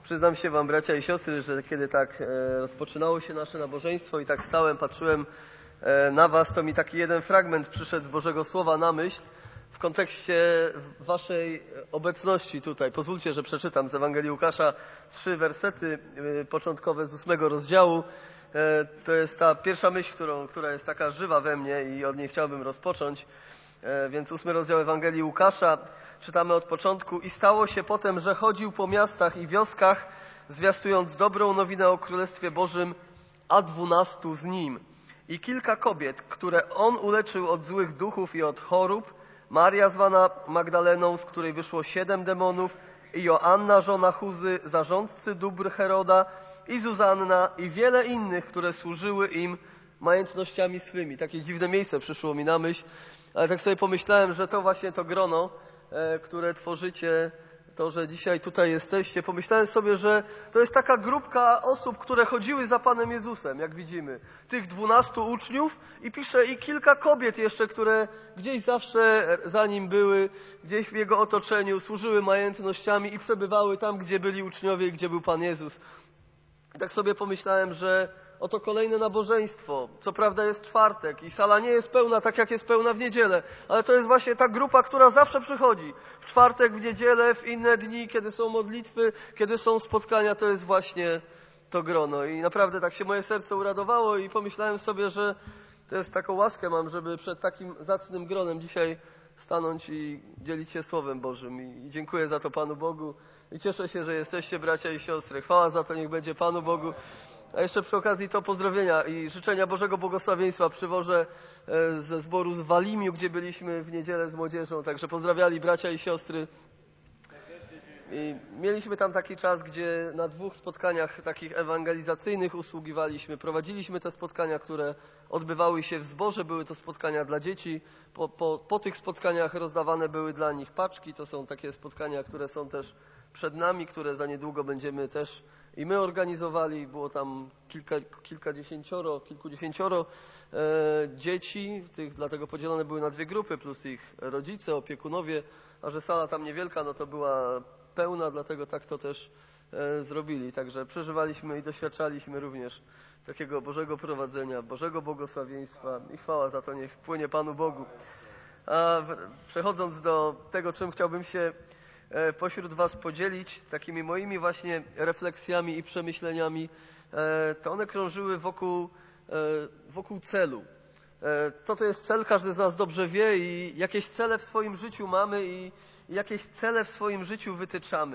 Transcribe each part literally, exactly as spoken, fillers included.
Przyznam się wam, bracia i siostry, że kiedy tak rozpoczynało się nasze nabożeństwo i tak stałem, patrzyłem na was, to mi taki jeden fragment przyszedł z Bożego Słowa na myśl w kontekście waszej obecności tutaj. Pozwólcie, że przeczytam z Ewangelii Łukasza trzy wersety początkowe z ósmego rozdziału. To jest ta pierwsza myśl, którą, która jest taka żywa we mnie i od niej chciałbym rozpocząć. Więc ósmy rozdział Ewangelii Łukasza, czytamy od początku. I stało się potem, że chodził po miastach i wioskach, zwiastując dobrą nowinę o Królestwie Bożym, a dwunastu z nim. I kilka kobiet, które on uleczył od złych duchów i od chorób, Maria zwana Magdaleną, z której wyszło siedem demonów, i Joanna, żona Chuzy, zarządcy dóbr Heroda, i Zuzanna, i wiele innych, które służyły im majątnościami swymi. Takie dziwne miejsce przyszło mi na myśl, ale tak sobie pomyślałem, że to właśnie to grono, e, które tworzycie, to, że dzisiaj tutaj jesteście, pomyślałem sobie, że to jest taka grupka osób, które chodziły za Panem Jezusem, jak widzimy. Tych dwunastu uczniów i pisze i kilka kobiet jeszcze, które gdzieś zawsze za nim były, gdzieś w jego otoczeniu, służyły majątnościami i przebywały tam, gdzie byli uczniowie i gdzie był Pan Jezus. I tak sobie pomyślałem, że oto kolejne nabożeństwo. Co prawda jest czwartek i sala nie jest pełna tak, jak jest pełna w niedzielę, ale to jest właśnie ta grupa, która zawsze przychodzi. W czwartek, w niedzielę, w inne dni, kiedy są modlitwy, kiedy są spotkania, to jest właśnie to grono. I naprawdę tak się moje serce uradowało i pomyślałem sobie, że to jest taką łaskę mam, żeby przed takim zacnym gronem dzisiaj stanąć i dzielić się Słowem Bożym. I dziękuję za to Panu Bogu. I cieszę się, że jesteście bracia i siostry. Chwała za to niech będzie Panu Bogu. A jeszcze przy okazji to pozdrowienia i życzenia Bożego błogosławieństwa przywożę ze zboru z Walimiu, gdzie byliśmy w niedzielę z młodzieżą. Także pozdrawiali bracia i siostry. I mieliśmy tam taki czas, gdzie na dwóch spotkaniach takich ewangelizacyjnych usługiwaliśmy. Prowadziliśmy te spotkania, które odbywały się w zborze. Były to spotkania dla dzieci. Po, po, po tych spotkaniach rozdawane były dla nich paczki. To są takie spotkania, które są też przed nami, które za niedługo będziemy też i my organizowali. Było tam kilka, kilkadziesięcioro, kilkudziesięcioro e, dzieci. Tych, dlatego podzielone były na dwie grupy, plus ich rodzice, opiekunowie. A że sala tam niewielka, no to była pełna, dlatego tak to też e, zrobili. Także przeżywaliśmy i doświadczaliśmy również takiego Bożego prowadzenia, Bożego błogosławieństwa i chwała za to niech płynie Panu Bogu. A w, przechodząc do tego, czym chciałbym się e, pośród was podzielić, takimi moimi właśnie refleksjami i przemyśleniami, e, to one krążyły wokół, e, wokół celu. E, co to jest cel, każdy z nas dobrze wie i jakieś cele w swoim życiu mamy i I jakieś cele w swoim życiu wytyczamy.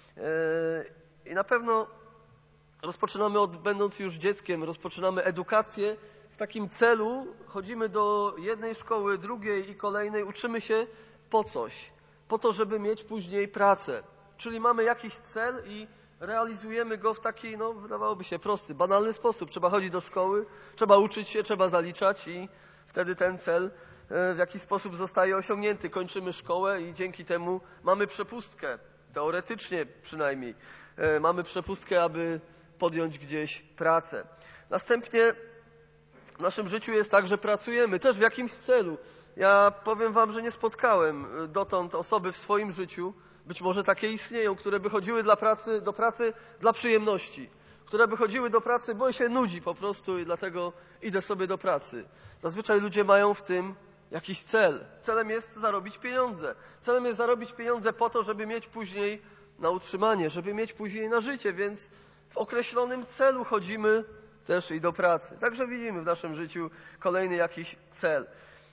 I na pewno rozpoczynamy, od, będąc już dzieckiem, rozpoczynamy edukację w takim celu. Chodzimy do jednej szkoły, drugiej i kolejnej. Uczymy się po coś. Po to, żeby mieć później pracę. Czyli mamy jakiś cel i realizujemy go w taki, no wydawałoby się prosty, banalny sposób. Trzeba chodzić do szkoły, trzeba uczyć się, trzeba zaliczać i wtedy ten cel w jakiś sposób zostaje osiągnięty. Kończymy szkołę i dzięki temu mamy przepustkę, teoretycznie przynajmniej. Mamy przepustkę, aby podjąć gdzieś pracę. Następnie w naszym życiu jest tak, że pracujemy też w jakimś celu. Ja powiem wam, że nie spotkałem dotąd osoby w swoim życiu, być może takie istnieją, które by chodziły dla pracy, do pracy dla przyjemności, które by chodziły do pracy, bo się nudzi po prostu i dlatego idę sobie do pracy. Zazwyczaj ludzie mają w tym jakiś cel. Celem jest zarobić pieniądze. Celem jest zarobić pieniądze po to, żeby mieć później na utrzymanie, żeby mieć później na życie, więc w określonym celu chodzimy też i do pracy. Także widzimy w naszym życiu kolejny jakiś cel.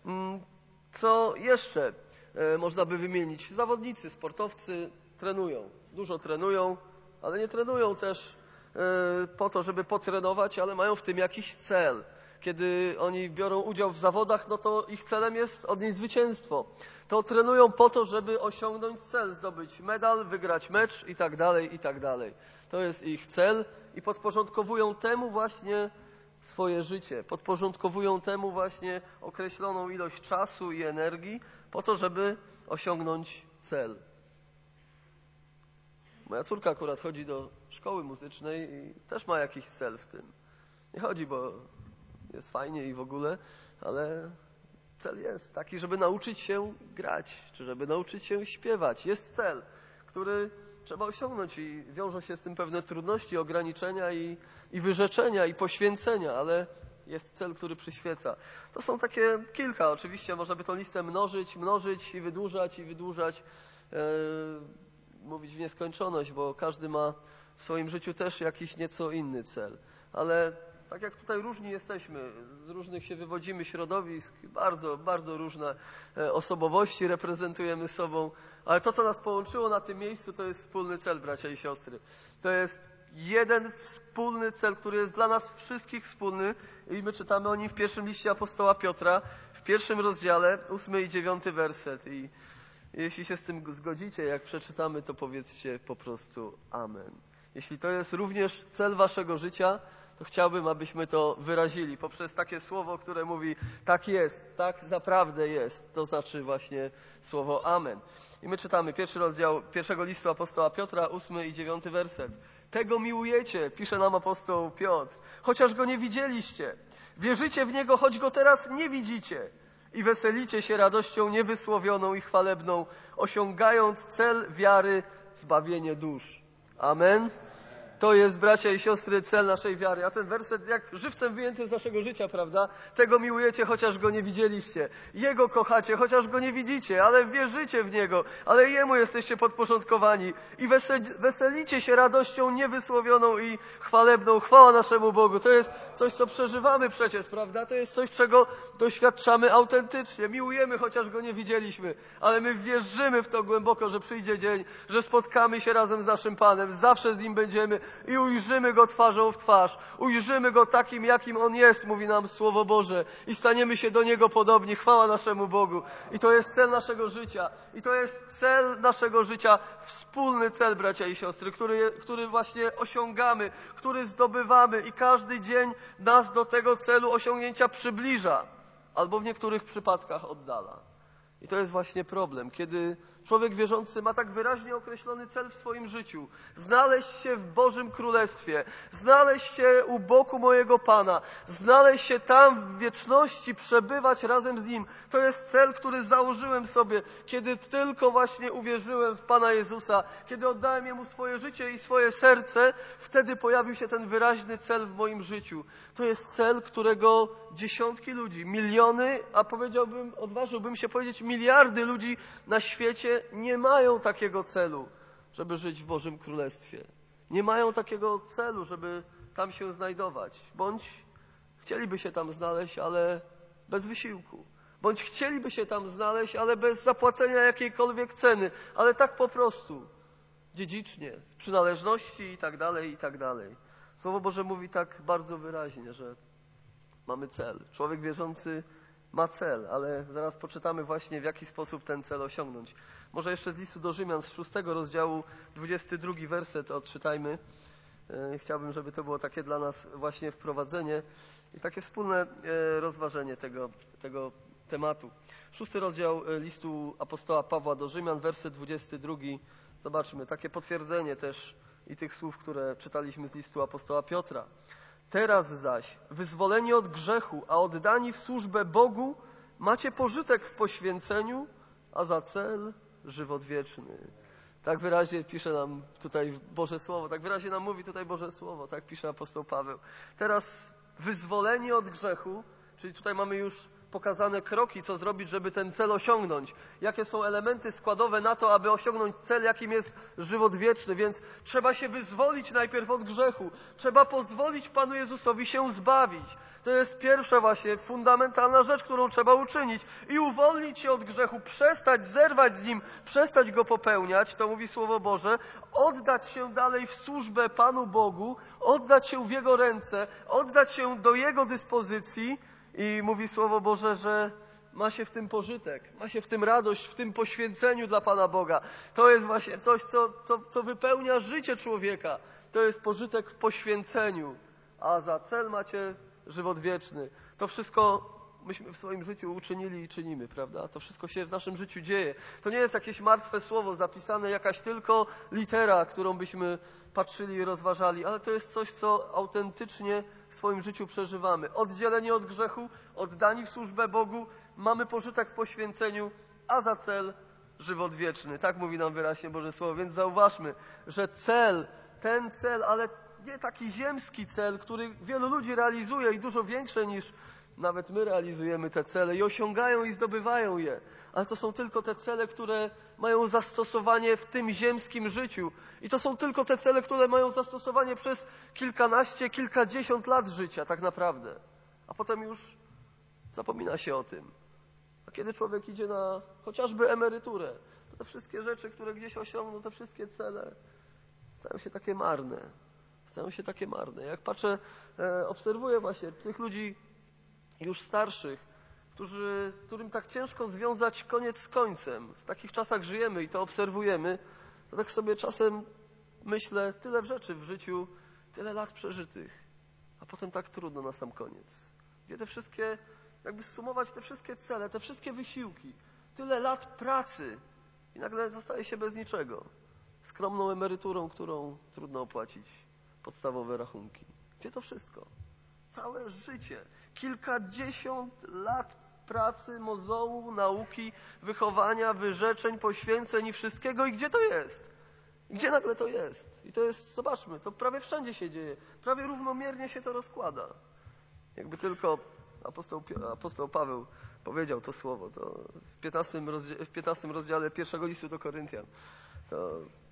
Co jeszcze można by wymienić? Zawodnicy, sportowcy trenują. Dużo trenują, ale nie trenują też po to, żeby potrenować, ale mają w tym jakiś cel. Kiedy oni biorą udział w zawodach, no to ich celem jest odnieść zwycięstwo. To trenują po to, żeby osiągnąć cel, zdobyć medal, wygrać mecz i tak dalej, i tak dalej. To jest ich cel i podporządkowują temu właśnie swoje życie. Podporządkowują temu właśnie określoną ilość czasu i energii po to, żeby osiągnąć cel. Moja córka akurat chodzi do szkoły muzycznej i też ma jakiś cel w tym. Nie chodzi, bo jest fajnie i w ogóle, ale cel jest taki, żeby nauczyć się grać, czy żeby nauczyć się śpiewać. Jest cel, który trzeba osiągnąć i wiążą się z tym pewne trudności, ograniczenia i, i wyrzeczenia i poświęcenia, ale jest cel, który przyświeca. To są takie kilka, oczywiście można by tą listę mnożyć, mnożyć i wydłużać i wydłużać, yy, mówić w nieskończoność, bo każdy ma w swoim życiu też jakiś nieco inny cel. Ale tak jak tutaj różni jesteśmy, z różnych się wywodzimy środowisk, bardzo, bardzo różne osobowości reprezentujemy sobą, ale to, co nas połączyło na tym miejscu, to jest wspólny cel, bracia i siostry. To jest jeden wspólny cel, który jest dla nas wszystkich wspólny i my czytamy o nim w pierwszym liście apostoła Piotra, w pierwszym rozdziale, ósmy i dziewiąty werset. I jeśli się z tym zgodzicie, jak przeczytamy, to powiedzcie po prostu amen. Jeśli to jest również cel waszego życia, to chciałbym, abyśmy to wyrazili poprzez takie słowo, które mówi tak jest, tak zaprawdę jest. To znaczy właśnie słowo amen. I my czytamy pierwszy rozdział pierwszego listu apostoła Piotra, ósmy i dziewiąty werset. Tego miłujecie, pisze nam apostoł Piotr, chociaż go nie widzieliście. Wierzycie w niego, choć go teraz nie widzicie. I weselicie się radością niewysłowioną i chwalebną, osiągając cel wiary, zbawienie dusz. Amen. To jest, bracia i siostry, cel naszej wiary. A ten werset jak żywcem wyjęty z naszego życia, prawda? Tego miłujecie, chociaż go nie widzieliście. Jego kochacie, chociaż go nie widzicie, ale wierzycie w Niego, ale Jemu jesteście podporządkowani. I weselicie się radością niewysłowioną i chwalebną. Chwała naszemu Bogu. To jest coś, co przeżywamy przecież, prawda? To jest coś, czego doświadczamy autentycznie. Miłujemy, chociaż go nie widzieliśmy, ale my wierzymy w to głęboko, że przyjdzie dzień, że spotkamy się razem z naszym Panem, zawsze z Nim będziemy i ujrzymy Go twarzą w twarz. Ujrzymy Go takim, jakim On jest, mówi nam Słowo Boże. I staniemy się do Niego podobni. Chwała naszemu Bogu. I to jest cel naszego życia. I to jest cel naszego życia, wspólny cel, bracia i siostry, który, który właśnie osiągamy, który zdobywamy i każdy dzień nas do tego celu osiągnięcia przybliża. Albo w niektórych przypadkach oddala. I to jest właśnie problem, kiedy człowiek wierzący ma tak wyraźnie określony cel w swoim życiu. Znaleźć się w Bożym Królestwie, znaleźć się u boku mojego Pana, znaleźć się tam w wieczności, przebywać razem z Nim. To jest cel, który założyłem sobie, kiedy tylko właśnie uwierzyłem w Pana Jezusa, kiedy oddałem Jemu swoje życie i swoje serce, wtedy pojawił się ten wyraźny cel w moim życiu. To jest cel, którego dziesiątki ludzi, miliony, a powiedziałbym, odważyłbym się powiedzieć, miliardy ludzi na świecie nie mają takiego celu, żeby żyć w Bożym Królestwie. Nie mają takiego celu, żeby tam się znajdować. Bądź chcieliby się tam znaleźć, ale bez wysiłku. Bądź chcieliby się tam znaleźć, ale bez zapłacenia jakiejkolwiek ceny. Ale tak po prostu, dziedzicznie, z przynależności i tak dalej, i tak dalej. Słowo Boże mówi tak bardzo wyraźnie, że mamy cel. Człowiek wierzący ma cel, ale zaraz poczytamy właśnie, w jaki sposób ten cel osiągnąć. Może jeszcze z listu do Rzymian, z szóstego rozdziału, dwudziesty drugi werset odczytajmy. Chciałbym, żeby to było takie dla nas właśnie wprowadzenie i takie wspólne rozważenie tego, tego tematu. Szósty rozdział listu apostoła Pawła do Rzymian, werset dwudziesty drugi. Zobaczmy, takie potwierdzenie też i tych słów, które czytaliśmy z listu apostoła Piotra. Teraz zaś, wyzwoleni od grzechu, a oddani w służbę Bogu, macie pożytek w poświęceniu, a za cel żywot wieczny. Tak wyraźnie pisze nam tutaj Boże Słowo, tak wyraźnie nam mówi tutaj Boże Słowo, tak pisze apostoł Paweł. Teraz wyzwoleni od grzechu, czyli tutaj mamy już pokazane kroki, co zrobić, żeby ten cel osiągnąć. Jakie są elementy składowe na to, aby osiągnąć cel, jakim jest żywot wieczny. Więc trzeba się wyzwolić najpierw od grzechu. Trzeba pozwolić Panu Jezusowi się zbawić. To jest pierwsza właśnie fundamentalna rzecz, którą trzeba uczynić. I uwolnić się od grzechu, przestać zerwać z nim, przestać go popełniać, to mówi Słowo Boże, oddać się dalej w służbę Panu Bogu, oddać się w Jego ręce, oddać się do Jego dyspozycji. I mówi Słowo Boże, że ma się w tym pożytek, ma się w tym radość, w tym poświęceniu dla Pana Boga. To jest właśnie coś, co, co, co wypełnia życie człowieka. To jest pożytek w poświęceniu, a za cel macie żywot wieczny. To wszystko myśmy w swoim życiu uczynili i czynimy, prawda? To wszystko się w naszym życiu dzieje. To nie jest jakieś martwe słowo zapisane, jakaś tylko litera, którą byśmy patrzyli i rozważali, ale to jest coś, co autentycznie w swoim życiu przeżywamy. Oddzieleni od grzechu, oddani w służbę Bogu, mamy pożytek w poświęceniu, a za cel żywot wieczny. Tak mówi nam wyraźnie Boże Słowo. Więc zauważmy, że cel, ten cel, ale nie taki ziemski cel, który wielu ludzi realizuje i dużo większe niż nawet my realizujemy te cele i osiągają i zdobywają je. Ale to są tylko te cele, które mają zastosowanie w tym ziemskim życiu. I to są tylko te cele, które mają zastosowanie przez kilkanaście, kilkadziesiąt lat życia tak naprawdę. A potem już zapomina się o tym. A kiedy człowiek idzie na chociażby emeryturę, to te wszystkie rzeczy, które gdzieś osiągną, te wszystkie cele stają się takie marne. Stają się takie marne. Jak patrzę, e, obserwuję właśnie tych ludzi już starszych, którzy, którym tak ciężko związać koniec z końcem. W takich czasach żyjemy i to obserwujemy, to tak sobie czasem myślę, tyle rzeczy w życiu, tyle lat przeżytych, a potem tak trudno na sam koniec. Gdzie te wszystkie, jakby sumować te wszystkie cele, te wszystkie wysiłki, tyle lat pracy i nagle zostaje się bez niczego. Skromną emeryturą, którą trudno opłacić podstawowe rachunki. Gdzie to wszystko? Całe życie, kilkadziesiąt lat pracy, mozołu, nauki, wychowania, wyrzeczeń, poświęceń i wszystkiego. I gdzie to jest? Gdzie nagle to jest? I to jest, zobaczmy, to prawie wszędzie się dzieje. Prawie równomiernie się to rozkłada. Jakby tylko apostoł, apostoł Paweł powiedział to słowo, to w piętnastym, rozdziale, w piętnastym rozdziale pierwszego listu do Koryntian, to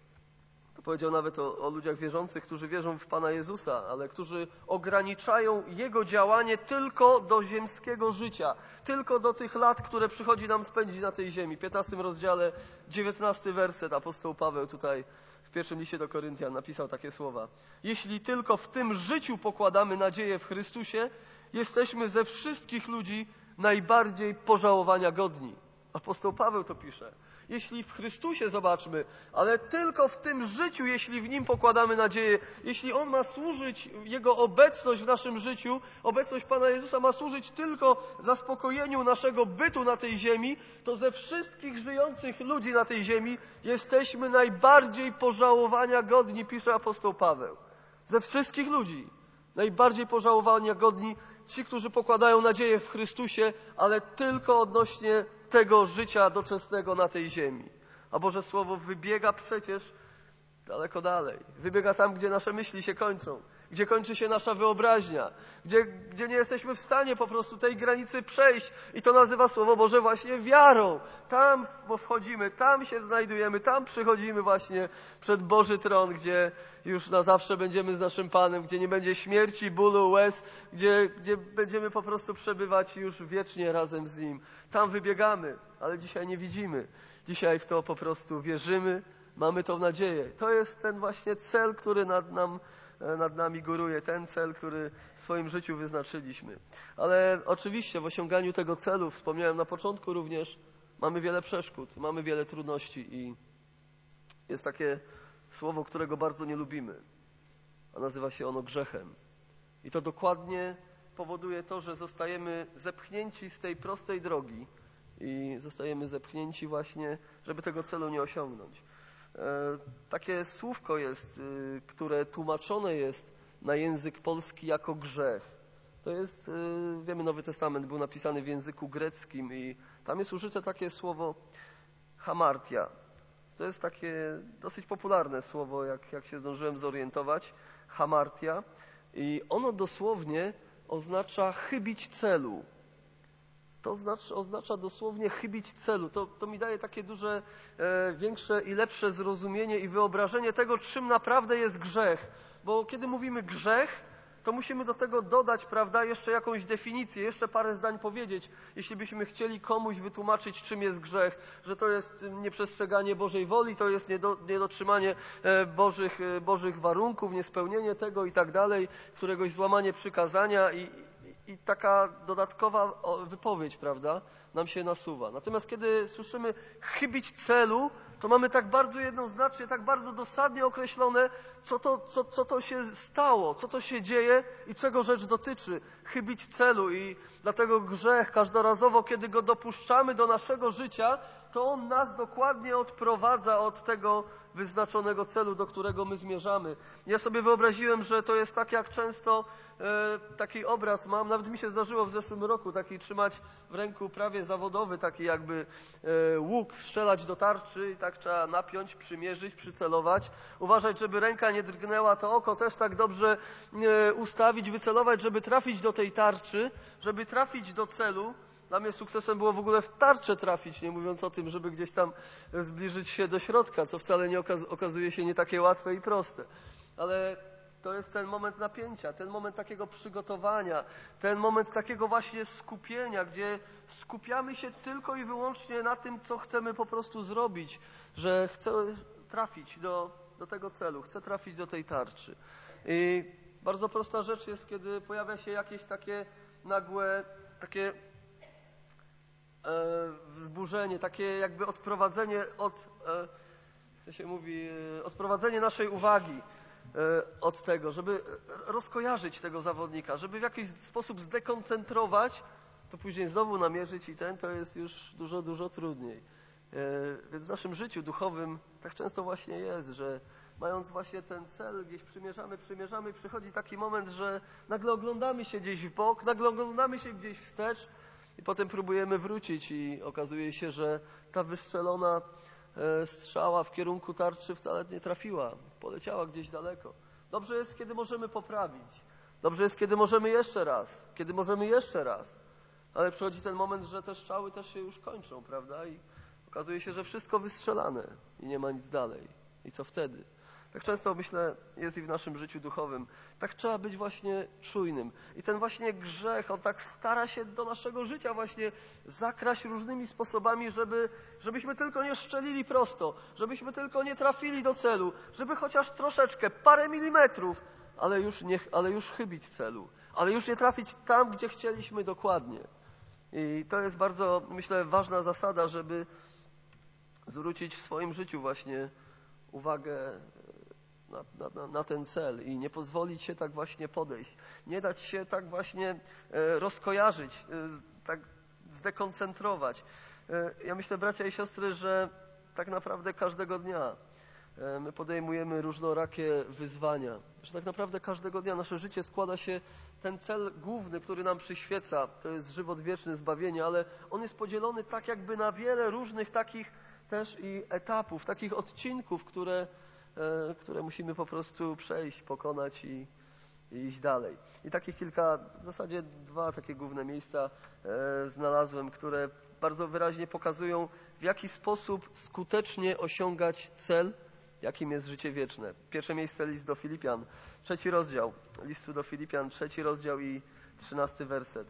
To powiedział nawet o, o ludziach wierzących, którzy wierzą w Pana Jezusa, ale którzy ograniczają Jego działanie tylko do ziemskiego życia, tylko do tych lat, które przychodzi nam spędzić na tej ziemi. W piętnastym rozdziale, dziewiętnasty werset, apostoł Paweł tutaj w pierwszym liście do Koryntian napisał takie słowa. Jeśli tylko w tym życiu pokładamy nadzieję w Chrystusie, jesteśmy ze wszystkich ludzi najbardziej pożałowania godni. Apostoł Paweł to pisze. Jeśli w Chrystusie, zobaczmy, ale tylko w tym życiu, jeśli w Nim pokładamy nadzieję, jeśli On ma służyć, Jego obecność w naszym życiu, obecność Pana Jezusa ma służyć tylko zaspokojeniu naszego bytu na tej ziemi, to ze wszystkich żyjących ludzi na tej ziemi jesteśmy najbardziej pożałowania godni, pisze apostoł Paweł. Ze wszystkich ludzi najbardziej pożałowania godni ci, którzy pokładają nadzieję w Chrystusie, ale tylko odnośnie tego życia doczesnego na tej ziemi. A Boże Słowo wybiega przecież daleko dalej. Wybiega tam, gdzie nasze myśli się kończą, gdzie kończy się nasza wyobraźnia, gdzie, gdzie nie jesteśmy w stanie po prostu tej granicy przejść. I to nazywa Słowo Boże właśnie wiarą. Tam wchodzimy, tam się znajdujemy, tam przychodzimy właśnie przed Boży Tron, gdzie już na zawsze będziemy z naszym Panem, gdzie nie będzie śmierci, bólu, łez, gdzie, gdzie będziemy po prostu przebywać już wiecznie razem z Nim. Tam wybiegamy, ale dzisiaj nie widzimy. Dzisiaj w to po prostu wierzymy, mamy tą nadzieję. To jest ten właśnie cel, który nad, nam, nad nami góruje, ten cel, który w swoim życiu wyznaczyliśmy. Ale oczywiście w osiąganiu tego celu, wspomniałem na początku również, mamy wiele przeszkód, mamy wiele trudności i jest takie słowo, którego bardzo nie lubimy, a nazywa się ono grzechem. I to dokładnie powoduje to, że zostajemy zepchnięci z tej prostej drogi i zostajemy zepchnięci właśnie, żeby tego celu nie osiągnąć. E, takie słówko jest, y, które tłumaczone jest na język polski jako grzech. To jest, y, wiemy, Nowy Testament był napisany w języku greckim i tam jest użyte takie słowo hamartia. To jest takie dosyć popularne słowo, jak, jak się zdążyłem zorientować, hamartia. I ono dosłownie oznacza chybić celu. To znaczy, oznacza dosłownie chybić celu. To, to mi daje takie duże, e, większe i lepsze zrozumienie i wyobrażenie tego, czym naprawdę jest grzech. Bo kiedy mówimy grzech, to musimy do tego dodać, prawda, jeszcze jakąś definicję, jeszcze parę zdań powiedzieć, jeśli byśmy chcieli komuś wytłumaczyć, czym jest grzech, że to jest nieprzestrzeganie Bożej woli, to jest niedo, niedotrzymanie Bożych, Bożych warunków, niespełnienie tego i tak dalej, któregoś złamanie przykazania i, i, i taka dodatkowa wypowiedź, prawda, nam się nasuwa. Natomiast kiedy słyszymy chybić celu, to mamy tak bardzo jednoznacznie, tak bardzo dosadnie określone, co to, co, co to się stało, co to się dzieje i czego rzecz dotyczy. Chybić celu i dlatego grzech każdorazowo, kiedy go dopuszczamy do naszego życia, to on nas dokładnie odprowadza od tego wyznaczonego celu, do którego my zmierzamy. Ja sobie wyobraziłem, że to jest tak, jak często e, taki obraz mam, nawet mi się zdarzyło w zeszłym roku, taki trzymać w ręku prawie zawodowy, taki jakby e, łuk, strzelać do tarczy i tak trzeba napiąć, przymierzyć, przycelować, uważać, żeby ręka nie drgnęła, to oko też tak dobrze e, ustawić, wycelować, żeby trafić do tej tarczy, żeby trafić do celu. Dla mnie sukcesem było w ogóle w tarczę trafić, nie mówiąc o tym, żeby gdzieś tam zbliżyć się do środka, co wcale nie okaz- okazuje się nie takie łatwe i proste. Ale to jest ten moment napięcia, ten moment takiego przygotowania, ten moment takiego właśnie skupienia, gdzie skupiamy się tylko i wyłącznie na tym, co chcemy po prostu zrobić, że chcę trafić do, do tego celu, chcę trafić do tej tarczy. I bardzo prosta rzecz jest, kiedy pojawia się jakieś takie nagłe, takie wzburzenie, takie jakby odprowadzenie od, co się mówi, odprowadzenie naszej uwagi od tego, żeby rozkojarzyć tego zawodnika, żeby w jakiś sposób zdekoncentrować, to później znowu namierzyć i ten, to jest już dużo, dużo trudniej. Więc w naszym życiu duchowym tak często właśnie jest, że mając właśnie ten cel, gdzieś przymierzamy, przymierzamy i przychodzi taki moment, że nagle oglądamy się gdzieś w bok, nagle oglądamy się gdzieś wstecz, i potem próbujemy wrócić i okazuje się, że ta wystrzelona strzała w kierunku tarczy wcale nie trafiła. Poleciała gdzieś daleko. Dobrze jest, kiedy możemy poprawić. Dobrze jest, kiedy możemy jeszcze raz. Kiedy możemy jeszcze raz. Ale przychodzi ten moment, że te strzały też się już kończą, prawda? I okazuje się, że wszystko wystrzelane i nie ma nic dalej. I co wtedy? Tak często, myślę, jest i w naszym życiu duchowym. Tak trzeba być właśnie czujnym. I ten właśnie grzech, on tak stara się do naszego życia właśnie zakraść różnymi sposobami, żeby, żebyśmy tylko nie szczelili prosto, żebyśmy tylko nie trafili do celu, żeby chociaż troszeczkę, parę milimetrów, ale już, nie, ale już chybić celu, ale już nie trafić tam, gdzie chcieliśmy dokładnie. I to jest bardzo, myślę, ważna zasada, żeby zwrócić w swoim życiu właśnie uwagę na, na, na ten cel i nie pozwolić się tak właśnie podejść. Nie dać się tak właśnie e, rozkojarzyć, e, tak zdekoncentrować. E, ja myślę, bracia i siostry, że tak naprawdę każdego dnia e, my podejmujemy różnorakie wyzwania. Że tak naprawdę każdego dnia nasze życie składa się, ten cel główny, który nam przyświeca, to jest żywot wieczny, zbawienie, ale on jest podzielony tak jakby na wiele różnych takich też i etapów, takich odcinków, które, e, które musimy po prostu przejść, pokonać i, i iść dalej. I takich kilka, w zasadzie dwa takie główne miejsca e, znalazłem, które bardzo wyraźnie pokazują, w jaki sposób skutecznie osiągać cel, jakim jest życie wieczne. Pierwsze miejsce, list do Filipian, trzeci rozdział, listu do Filipian, trzeci rozdział i trzynasty werset.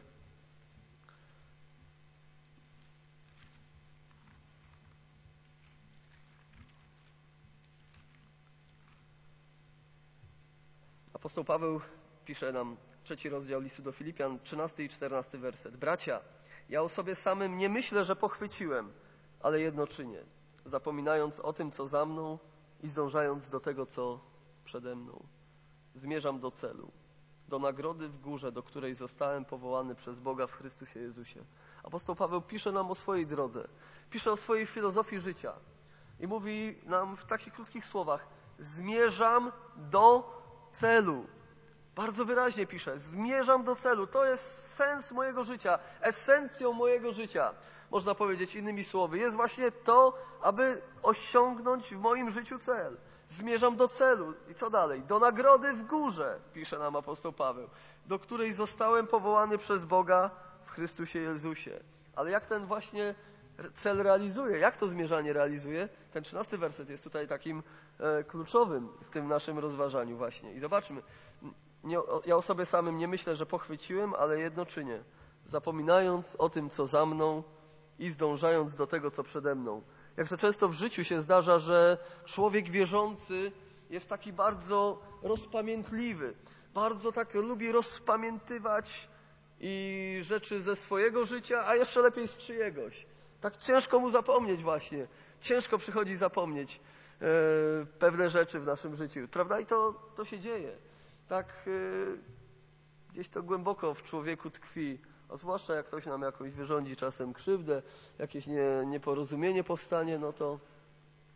Apostoł Paweł pisze nam, trzeci rozdział listu do Filipian, trzynasty i czternasty werset. Bracia, ja o sobie samym nie myślę, że pochwyciłem, ale jedno czynię, zapominając o tym, co za mną i zdążając do tego, co przede mną. Zmierzam do celu, do nagrody w górze, do której zostałem powołany przez Boga w Chrystusie Jezusie. Apostoł Paweł pisze nam o swojej drodze, pisze o swojej filozofii życia i mówi nam w takich krótkich słowach: zmierzam do celu. Bardzo wyraźnie pisze, zmierzam do celu. To jest sens mojego życia, esencją mojego życia. Można powiedzieć innymi słowy. Jest właśnie to, aby osiągnąć w moim życiu cel. Zmierzam do celu. I co dalej? Do nagrody w górze, pisze nam apostoł Paweł, do której zostałem powołany przez Boga w Chrystusie Jezusie. Ale jak ten właśnie cel realizuje? Jak to zmierzanie realizuje? Ten trzynasty werset jest tutaj takim e, kluczowym w tym naszym rozważaniu właśnie. I zobaczmy, nie, ja o sobie samym nie myślę, że pochwyciłem, ale jedno czynię, zapominając o tym, co za mną i zdążając do tego, co przede mną. Jakże często w życiu się zdarza, że człowiek wierzący jest taki bardzo rozpamiętliwy, bardzo tak lubi rozpamiętywać i rzeczy ze swojego życia, a jeszcze lepiej z czyjegoś. Tak ciężko mu zapomnieć właśnie. Ciężko przychodzi zapomnieć e, pewne rzeczy w naszym życiu, prawda? I to, to się dzieje. Tak e, gdzieś to głęboko w człowieku tkwi. A zwłaszcza jak ktoś nam jakoś wyrządzi czasem krzywdę, jakieś nie, nieporozumienie powstanie, no to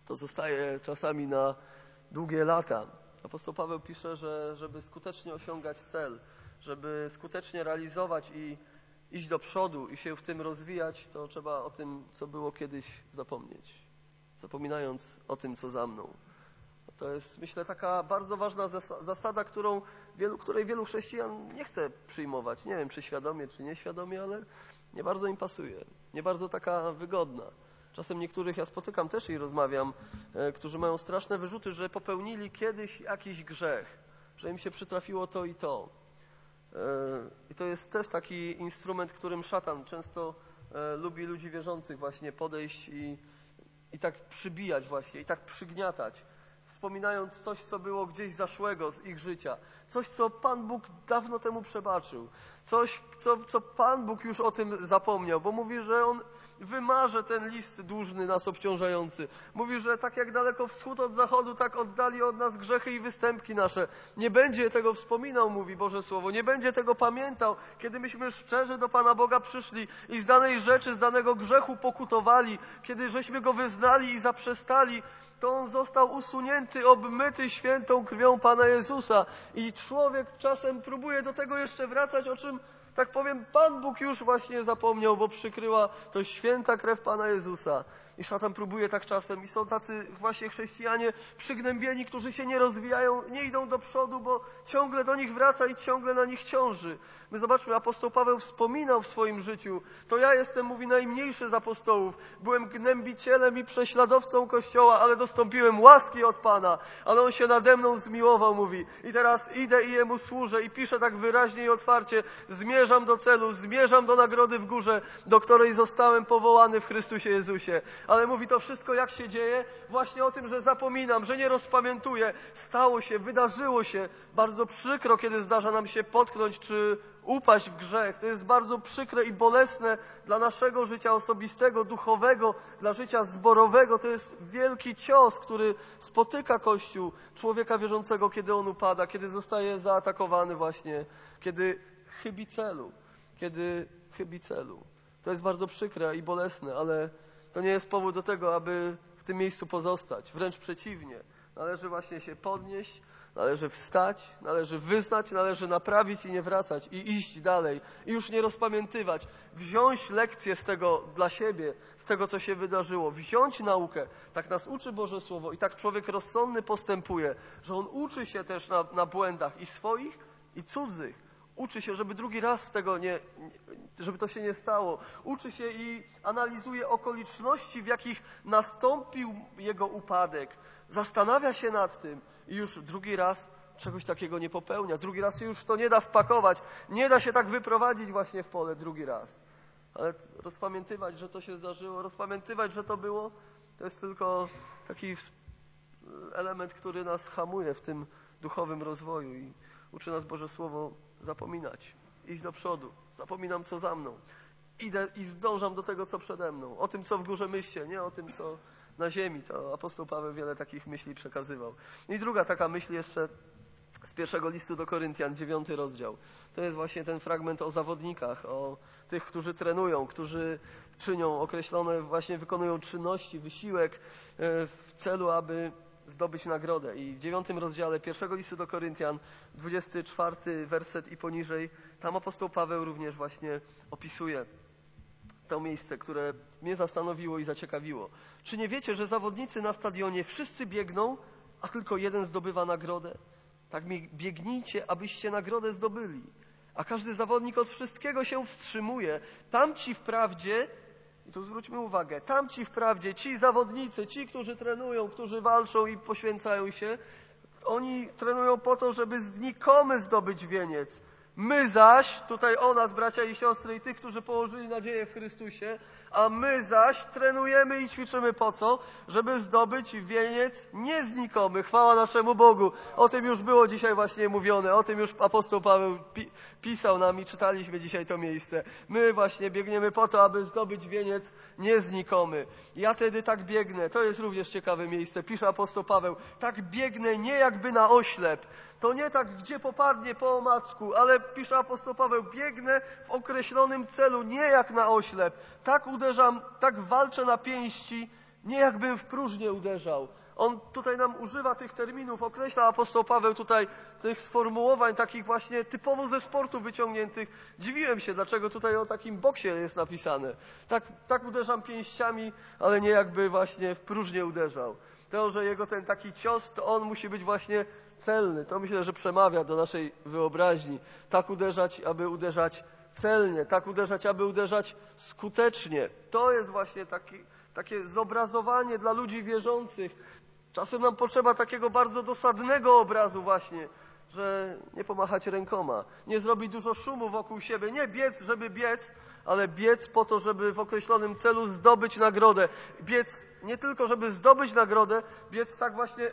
to zostaje czasami na długie lata. Apostoł Paweł pisze, że żeby skutecznie osiągać cel, żeby skutecznie realizować i iść do przodu i się w tym rozwijać, to trzeba o tym, co było kiedyś, zapomnieć. Zapominając o tym, co za mną. To jest, myślę, taka bardzo ważna zasada, którą wielu, której wielu chrześcijan nie chce przyjmować. Nie wiem, czy świadomie, czy nieświadomie, ale nie bardzo im pasuje. Nie bardzo taka wygodna. Czasem niektórych ja spotykam też i rozmawiam, e, którzy mają straszne wyrzuty, że popełnili kiedyś jakiś grzech, że im się przytrafiło to i to. E, I to jest też taki instrument, którym szatan często e, lubi ludzi wierzących właśnie podejść i, i tak przybijać właśnie, i tak przygniatać, wspominając coś, co było gdzieś zaszłego z ich życia. Coś, co Pan Bóg dawno temu przebaczył. Coś, co, co Pan Bóg już o tym zapomniał, bo mówi, że On wymarze ten list dłużny nas obciążający. Mówi, że tak jak daleko wschód od zachodu, tak oddali od nas grzechy i występki nasze. Nie będzie tego wspominał, mówi Boże Słowo. Nie będzie tego pamiętał, kiedy myśmy szczerze do Pana Boga przyszli i z danej rzeczy, z danego grzechu pokutowali, kiedy żeśmy Go wyznali i zaprzestali, to On został usunięty, obmyty świętą krwią Pana Jezusa. I człowiek czasem próbuje do tego jeszcze wracać, o czym, tak powiem, Pan Bóg już właśnie zapomniał, bo przykryła to święta krew Pana Jezusa. I szatan próbuje tak czasem. I są tacy właśnie chrześcijanie przygnębieni, którzy się nie rozwijają, nie idą do przodu, bo ciągle do nich wraca i ciągle na nich ciąży. My zobaczmy, apostoł Paweł wspominał w swoim życiu. To ja jestem, mówi, najmniejszy z apostołów. Byłem gnębicielem i prześladowcą Kościoła, ale dostąpiłem łaski od Pana. Ale On się nade mną zmiłował, mówi. I teraz idę i Jemu służę i piszę tak wyraźnie i otwarcie. Zmierzam do celu, zmierzam do nagrody w górze, do której zostałem powołany w Chrystusie Jezusie. Ale mówi to wszystko, jak się dzieje? Właśnie o tym, że zapominam, że nie rozpamiętuję. Stało się, wydarzyło się. Bardzo przykro, kiedy zdarza nam się potknąć czy upaść w grzech. To jest bardzo przykre i bolesne dla naszego życia osobistego, duchowego, dla życia zborowego. To jest wielki cios, który spotyka Kościół, człowieka wierzącego, kiedy on upada, kiedy zostaje zaatakowany właśnie, kiedy chybi celu, kiedy chybi celu. To jest bardzo przykre i bolesne, ale to nie jest powód do tego, aby w tym miejscu pozostać. Wręcz przeciwnie. Należy właśnie się podnieść, należy wstać, należy wyznać, należy naprawić i nie wracać. I iść dalej. I już nie rozpamiętywać. Wziąć lekcję z tego dla siebie, z tego, co się wydarzyło. Wziąć naukę. Tak nas uczy Boże Słowo. I tak człowiek rozsądny postępuje, że on uczy się też na, na błędach i swoich, i cudzych. Uczy się, żeby drugi raz z tego nie, żeby to się nie stało. Uczy się i analizuje okoliczności, w jakich nastąpił jego upadek. Zastanawia się nad tym i już drugi raz czegoś takiego nie popełnia. Drugi raz się już to nie da wpakować. Nie da się tak wyprowadzić właśnie w pole drugi raz. Ale rozpamiętywać, że to się zdarzyło, rozpamiętywać, że to było, to jest tylko taki element, który nas hamuje w tym duchowym rozwoju i uczy nas Boże Słowo zapominać, iść do przodu. Zapominam, co za mną. Idę i zdążam do tego, co przede mną. O tym, co w górze myślcie, nie o tym, co na ziemi. To apostoł Paweł wiele takich myśli przekazywał. I druga taka myśl jeszcze z pierwszego listu do Koryntian, dziewiąty rozdział. To jest właśnie ten fragment o zawodnikach, o tych, którzy trenują, którzy czynią określone, właśnie wykonują czynności, wysiłek w celu, aby zdobyć nagrodę. I w dziewiątym rozdziale pierwszego listu do Koryntian, dwudziesty czwarty werset i poniżej, tam apostoł Paweł również właśnie opisuje to miejsce, które mnie zastanowiło i zaciekawiło. Czy nie wiecie, że zawodnicy na stadionie wszyscy biegną, a tylko jeden zdobywa nagrodę? Tak biegnijcie, abyście nagrodę zdobyli. A każdy zawodnik od wszystkiego się wstrzymuje. Tamci wprawdzie, i tu zwróćmy uwagę, tamci wprawdzie, ci zawodnicy, ci, którzy trenują, którzy walczą i poświęcają się, oni trenują po to, żeby znikomy zdobyć wieniec. My zaś, tutaj o nas, bracia i siostry, i tych, którzy położyli nadzieję w Chrystusie, a my zaś trenujemy i ćwiczymy po co? Żeby zdobyć wieniec nieznikomy. Chwała naszemu Bogu. O tym już było dzisiaj właśnie mówione. O tym już apostoł Paweł pi- pisał nam i czytaliśmy dzisiaj to miejsce. My właśnie biegniemy po to, aby zdobyć wieniec nieznikomy. Ja tedy tak biegnę. To jest również ciekawe miejsce. Pisze apostoł Paweł. Tak biegnę nie jakby na oślep. To nie tak, gdzie popadnie po omacku, ale pisze apostoł Paweł, biegnę w określonym celu, nie jak na oślep. Tak uderzam, tak walczę na pięści, Nie jakbym w próżnię uderzał. On tutaj nam używa tych terminów, określa apostoł Paweł tutaj tych sformułowań takich właśnie typowo ze sportu wyciągniętych. Dziwiłem się, dlaczego tutaj o takim boksie jest napisane. Tak, tak uderzam pięściami, ale nie jakby właśnie w próżnię uderzał. To, że jego ten taki cios, to on musi być właśnie celny. To myślę, że przemawia do naszej wyobraźni. Tak uderzać, aby uderzać celnie. Tak uderzać, aby uderzać skutecznie. To jest właśnie taki, takie zobrazowanie dla ludzi wierzących. Czasem nam potrzeba takiego bardzo dosadnego obrazu właśnie, że nie pomachać rękoma, nie zrobić dużo szumu wokół siebie, nie biec, żeby biec, ale biec po to, żeby w określonym celu zdobyć nagrodę. Biec nie tylko, żeby zdobyć nagrodę, biec tak właśnie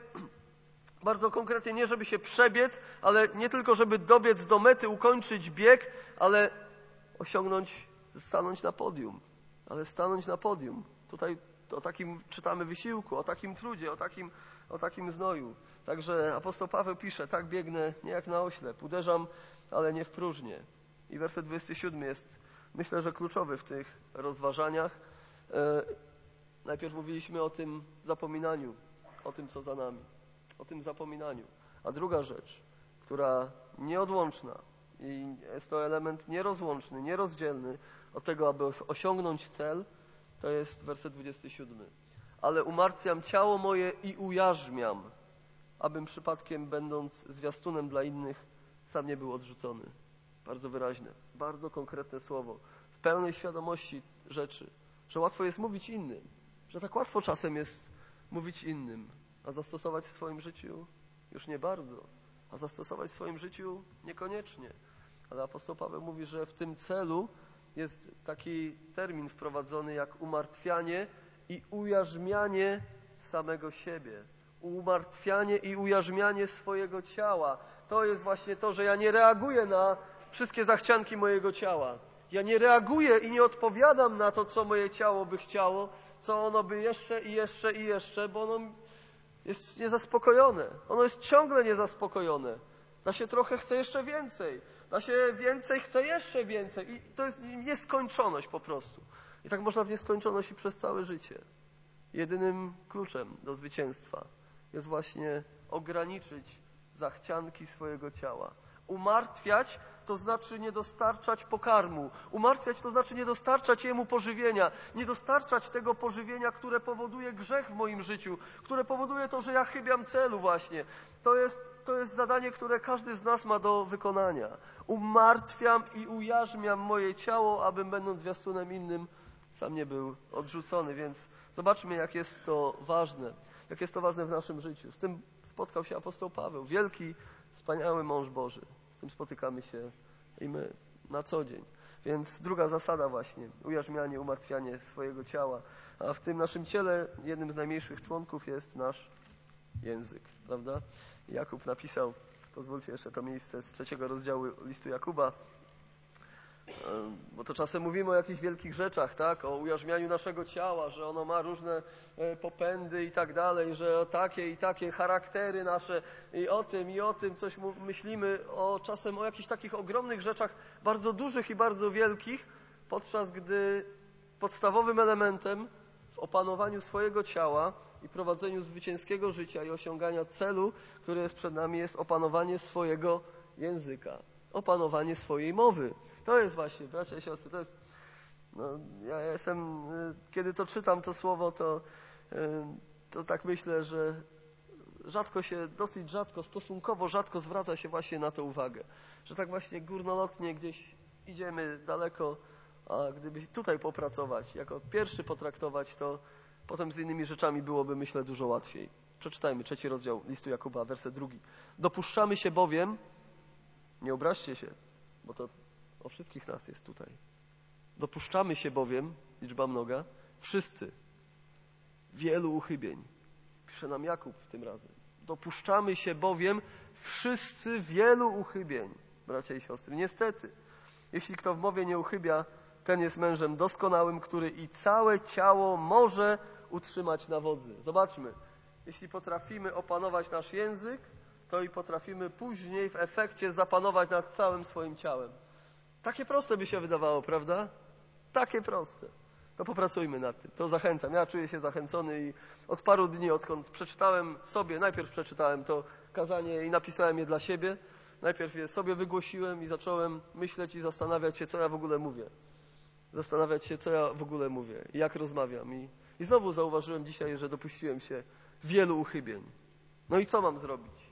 bardzo konkretnie, nie żeby się przebiec, ale nie tylko, żeby dobiec do mety, ukończyć bieg, ale osiągnąć, stanąć na podium. Ale stanąć na podium. Tutaj o takim czytamy wysiłku, o takim trudzie, o takim, o takim znoju. Także apostoł Paweł pisze, tak biegnę nie jak na oślep, uderzam, ale nie w próżnię. I werset dwudziesty siódmy jest, myślę, że kluczowy w tych rozważaniach. E, najpierw mówiliśmy o tym zapominaniu, o tym, co za nami, o tym zapominaniu. A druga rzecz, która nieodłączna i jest to element nierozłączny, nierozdzielny od tego, aby osiągnąć cel, to jest werset dwudziesty siódmy. Ale umartwiam ciało moje i ujarzmiam, abym przypadkiem, będąc zwiastunem dla innych, sam nie był odrzucony. Bardzo wyraźne, bardzo konkretne słowo. W pełnej świadomości rzeczy, że łatwo jest mówić innym, że tak łatwo czasem jest mówić innym, a zastosować w swoim życiu już nie bardzo, a zastosować w swoim życiu niekoniecznie. Ale apostoł Paweł mówi, że w tym celu jest taki termin wprowadzony jak umartwianie i ujarzmianie samego siebie. Umartwianie i ujarzmianie swojego ciała. To jest właśnie to, że ja nie reaguję na wszystkie zachcianki mojego ciała. Ja nie reaguję i nie odpowiadam na to, co moje ciało by chciało, co ono by jeszcze i jeszcze i jeszcze, bo ono jest niezaspokojone. Ono jest ciągle niezaspokojone. Da się trochę chce jeszcze więcej. Da się więcej, chce jeszcze więcej. I to jest nieskończoność po prostu. I tak można w nieskończoność i przez całe życie. Jedynym kluczem do zwycięstwa jest właśnie ograniczyć zachcianki swojego ciała. Umartwiać to znaczy nie dostarczać pokarmu. Umartwiać to znaczy nie dostarczać jemu pożywienia. Nie dostarczać tego pożywienia, które powoduje grzech w moim życiu. Które powoduje to, że ja chybiam celu właśnie. To jest, to jest zadanie, które każdy z nas ma do wykonania. Umartwiam i ujarzmiam moje ciało, abym będąc zwiastunem innym sam nie był odrzucony. Więc zobaczmy, jak jest to ważne. Jak jest to ważne w naszym życiu. Z tym spotkał się apostoł Paweł. Wielki, wspaniały mąż Boży. Z tym spotykamy się i my na co dzień. Więc druga zasada właśnie, ujarzmianie, umartwianie swojego ciała. A w tym naszym ciele jednym z najmniejszych członków jest nasz język, prawda? Jakub napisał, pozwólcie jeszcze to miejsce z trzeciego rozdziału listu Jakuba, bo to czasem mówimy o jakichś wielkich rzeczach, tak? O ujarzmianiu naszego ciała, że ono ma różne popędy i tak dalej, że o takie i takie charaktery nasze i o tym i o tym coś myślimy, o czasem o jakichś takich ogromnych rzeczach, bardzo dużych i bardzo wielkich, podczas gdy podstawowym elementem w opanowaniu swojego ciała i prowadzeniu zwycięskiego życia i osiągania celu, który jest przed nami, jest opanowanie swojego języka, opanowanie swojej mowy. To jest właśnie, bracia i siostry, to jest, no, ja jestem, kiedy to czytam to słowo, to, to tak myślę, że rzadko się, dosyć rzadko, stosunkowo rzadko zwraca się właśnie na to uwagę. Że tak właśnie górnolotnie gdzieś idziemy daleko, a gdyby tutaj popracować, jako pierwszy potraktować, to potem z innymi rzeczami byłoby, myślę, dużo łatwiej. Przeczytajmy trzeci rozdział listu Jakuba, werset drugi. Dopuszczamy się bowiem, nie obraźcie się, bo to o wszystkich nas jest tutaj. Dopuszczamy się bowiem, liczba mnoga, wszyscy, wielu uchybień. Pisze nam Jakub tym razem. Dopuszczamy się bowiem wszyscy wielu uchybień, bracia i siostry. Niestety, jeśli kto w mowie nie uchybia, ten jest mężem doskonałym, który i całe ciało może utrzymać na wodzy. Zobaczmy, jeśli potrafimy opanować nasz język, to i potrafimy później w efekcie zapanować nad całym swoim ciałem. Takie proste by się wydawało, prawda? Takie proste. To popracujmy nad tym. To zachęcam. Ja czuję się zachęcony i od paru dni, odkąd przeczytałem sobie, najpierw przeczytałem to kazanie i napisałem je dla siebie, najpierw je sobie wygłosiłem i zacząłem myśleć i zastanawiać się, co ja w ogóle mówię. Zastanawiać się, co ja w ogóle mówię i jak rozmawiam. I, i znowu zauważyłem dzisiaj, że dopuściłem się wielu uchybień. No i co mam zrobić?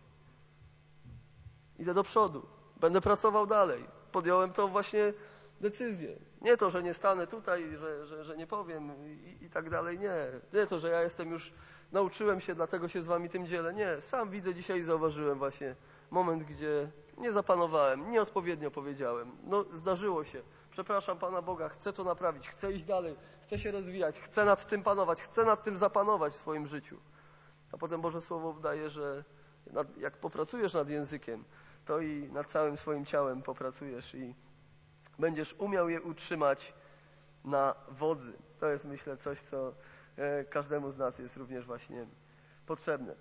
Idę do przodu. Będę pracował dalej. Podjąłem tą właśnie decyzję. Nie to, że nie stanę tutaj, że, że, że nie powiem i, i tak dalej. Nie. Nie to, że ja jestem już, nauczyłem się, dlatego się z wami tym dzielę. Nie. Sam widzę dzisiaj i zauważyłem właśnie moment, gdzie nie zapanowałem, nieodpowiednio powiedziałem. No, zdarzyło się. Przepraszam Pana Boga, chcę to naprawić, chcę iść dalej, chcę się rozwijać, chcę nad tym panować, chcę nad tym zapanować w swoim życiu. A potem Boże Słowo daje, że nad, jak popracujesz nad językiem, to i nad całym swoim ciałem popracujesz i będziesz umiał je utrzymać na wodzy. To jest, myślę, coś, co e, każdemu z nas jest również właśnie potrzebne.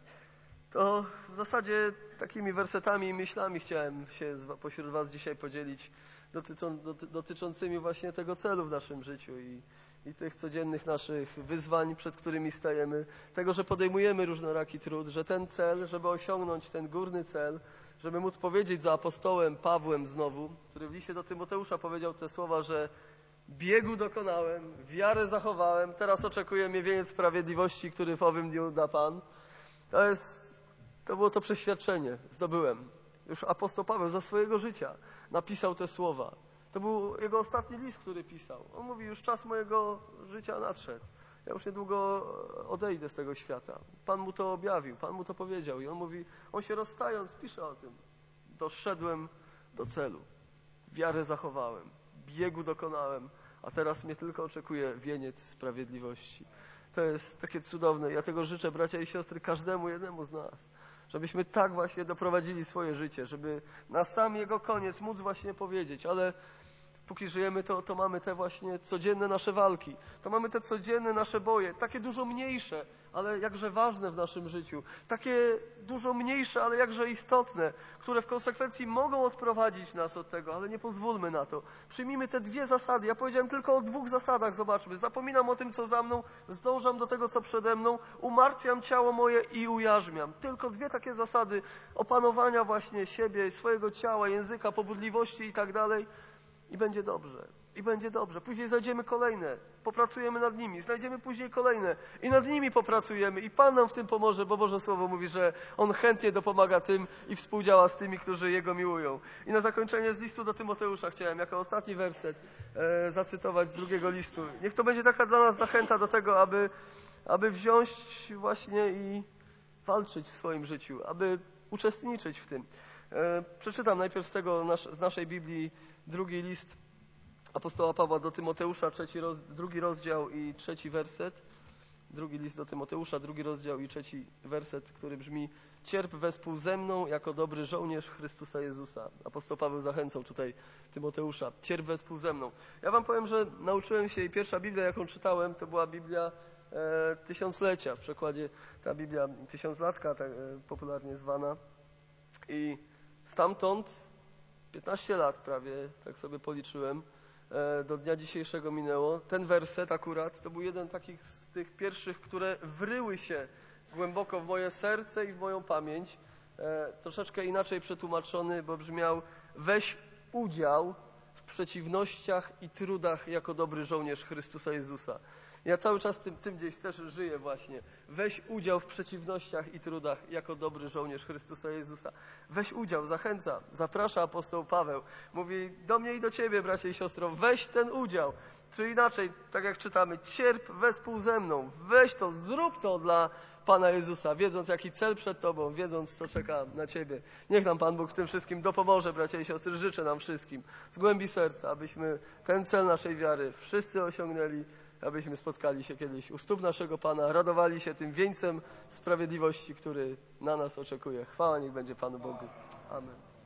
To w zasadzie takimi wersetami i myślami chciałem się z, pośród was dzisiaj podzielić, dotyczą, doty, dotyczącymi właśnie tego celu w naszym życiu i, i tych codziennych naszych wyzwań, przed którymi stajemy, tego, że podejmujemy różnoraki trud, że ten cel, żeby osiągnąć ten górny cel, żeby móc powiedzieć za apostołem Pawłem znowu, który w liście do Tymoteusza powiedział te słowa, że biegu dokonałem, wiarę zachowałem, teraz oczekuje mnie wieniec sprawiedliwości, który w owym dniu da Pan. To jest, to było to przeświadczenie, zdobyłem. Już apostoł Paweł za swojego życia napisał te słowa. To był jego ostatni list, który pisał. On mówi, już czas mojego życia nadszedł. Ja już niedługo odejdę z tego świata. Pan mu to objawił, Pan mu to powiedział. I on mówi, on się rozstając, pisze o tym. Doszedłem do celu. Wiarę zachowałem. Biegu dokonałem. A teraz mnie tylko oczekuje wieniec sprawiedliwości. To jest takie cudowne. Ja tego życzę, bracia i siostry, każdemu jednemu z nas. Żebyśmy tak właśnie doprowadzili swoje życie. Żeby na sam jego koniec móc właśnie powiedzieć, ale póki żyjemy, to, to mamy te właśnie codzienne nasze walki. To mamy te codzienne nasze boje. Takie dużo mniejsze, ale jakże ważne w naszym życiu. Takie dużo mniejsze, ale jakże istotne, które w konsekwencji mogą odprowadzić nas od tego, ale nie pozwólmy na to. Przyjmijmy te dwie zasady. Ja powiedziałem tylko o dwóch zasadach, zobaczmy. Zapominam o tym, co za mną, zdążam do tego, co przede mną, umartwiam ciało moje i ujarzmiam. Tylko dwie takie zasady opanowania właśnie siebie, swojego ciała, języka, pobudliwości i tak dalej. I będzie dobrze. I będzie dobrze. Później znajdziemy kolejne. Popracujemy nad nimi. Znajdziemy później kolejne. I nad nimi popracujemy. I Pan nam w tym pomoże, bo Boże Słowo mówi, że On chętnie dopomaga tym i współdziała z tymi, którzy Jego miłują. I na zakończenie z listu do Tymoteusza chciałem jako ostatni werset e, zacytować z drugiego listu. Niech to będzie taka dla nas zachęta do tego, aby, aby wziąć właśnie i walczyć w swoim życiu. Aby uczestniczyć w tym. E, przeczytam najpierw z tego nasz, z naszej Biblii drugi list apostoła Pawła do Tymoteusza, trzeci roz, drugi rozdział i trzeci werset. Drugi list do Tymoteusza, drugi rozdział i trzeci werset, który brzmi: cierp wespół ze mną jako dobry żołnierz Chrystusa Jezusa. Apostoł Paweł zachęcał tutaj Tymoteusza. Cierp wespół ze mną. Ja wam powiem, że nauczyłem się i pierwsza Biblia, jaką czytałem, to była Biblia e, tysiąclecia. W przekładzie ta Biblia tysiąclatka, tak, e, popularnie zwana. I stamtąd piętnaście lat prawie, tak sobie policzyłem, do dnia dzisiejszego minęło. Ten werset akurat to był jeden takich z tych pierwszych, które wryły się głęboko w moje serce i w moją pamięć. E, troszeczkę inaczej przetłumaczony, bo brzmiał: weź udział w przeciwnościach i trudach jako dobry żołnierz Chrystusa Jezusa. Ja cały czas tym, tym gdzieś też żyję właśnie. Weź udział w przeciwnościach i trudach jako dobry żołnierz Chrystusa Jezusa. Weź udział, zachęca, zaprasza apostoł Paweł. Mówi do mnie i do ciebie, bracie i siostro, weź ten udział. Czy inaczej, tak jak czytamy, cierp wespół ze mną. Weź to, zrób to dla Pana Jezusa, wiedząc jaki cel przed tobą, wiedząc co czeka na ciebie. Niech nam Pan Bóg w tym wszystkim dopomoże, bracia i siostry. Życzę nam wszystkim z głębi serca, abyśmy ten cel naszej wiary wszyscy osiągnęli, abyśmy spotkali się kiedyś u stóp naszego Pana, radowali się tym wieńcem sprawiedliwości, który na nas oczekuje. Chwała niech będzie Panu Bogu. Amen.